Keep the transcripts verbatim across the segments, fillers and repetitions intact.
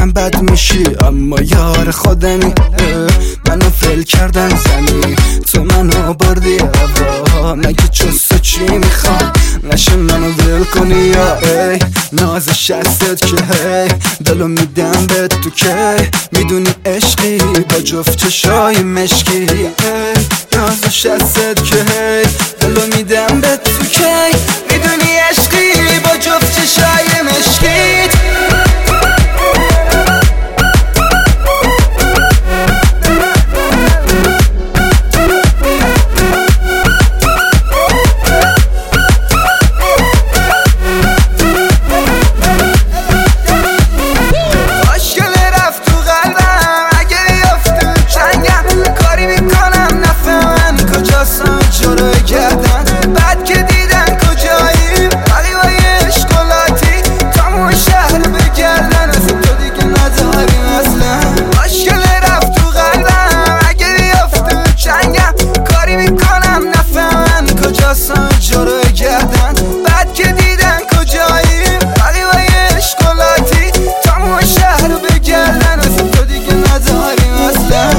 میگم بد میشی اما یار خودمی. منو فیل کردن زمین تو منو بردی هوا، مگه جز چی میخوام نشه منو ول کنی یا ای نازش هستت که هی دلو میدم به تو که میدونی عشقی با جفت چشای مشکی. ای نازش هستت که هی دلو میدم به تو که میدونی عشقی با جفت چشای مشکیت. بعد که دیدن کجایی قلیبای اشکالاتی تمام شهر بگردن از تو دیگه نداریم اصلا. مشکل رفت تو قلبم اگه بیافته چنگم کاری میکنم نفهمن کجاستم جارو گردن. بعد که دیدن کجایی قلیبای اشکالاتی تمام شهر بگردن از تو دیگه نداریم اصلا.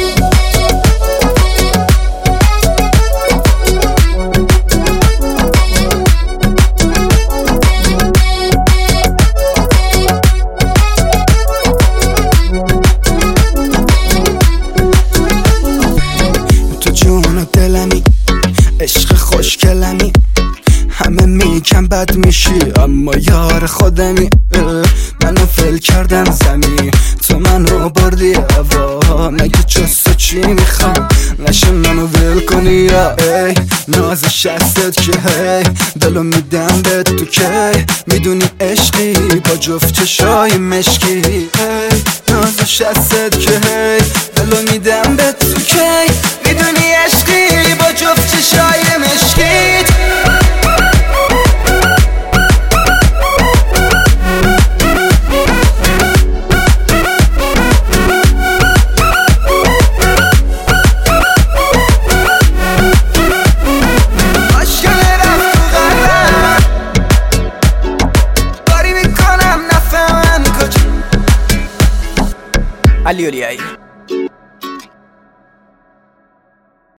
دلمی عشق خوشگلمی همه میگن بد میشی اما یار خودمی. منو فیل کردن زمین تو منو بردی هوا، مگه جز چی میخوام نشه منو ول کنی یا ای نازش هستت که هی دلو میدم به تو که میدونی عشقی با جفت چشای مشکی. ای نازش هستت که هی دلو میدم به تو که میدونی عشقی با جفت چشای مشکیت. علی اولیایی